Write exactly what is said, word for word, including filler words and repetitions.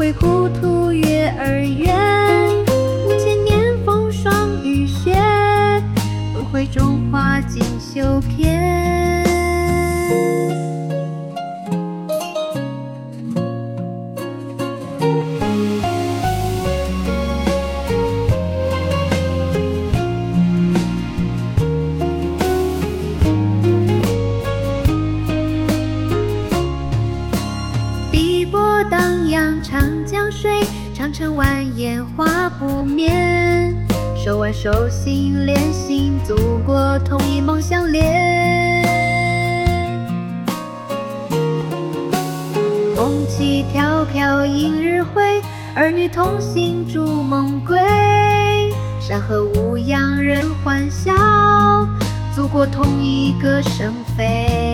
归故土月儿圆，五千年风霜雨雪，轮回中花锦绣篇。碧波荡漾长江水，长城蜿蜒花不眠。手挽手心连心，祖国同一梦相连。红旗飘飘映日晖，儿女同行逐梦归。山河无恙人欢笑，祖国同一歌声飞。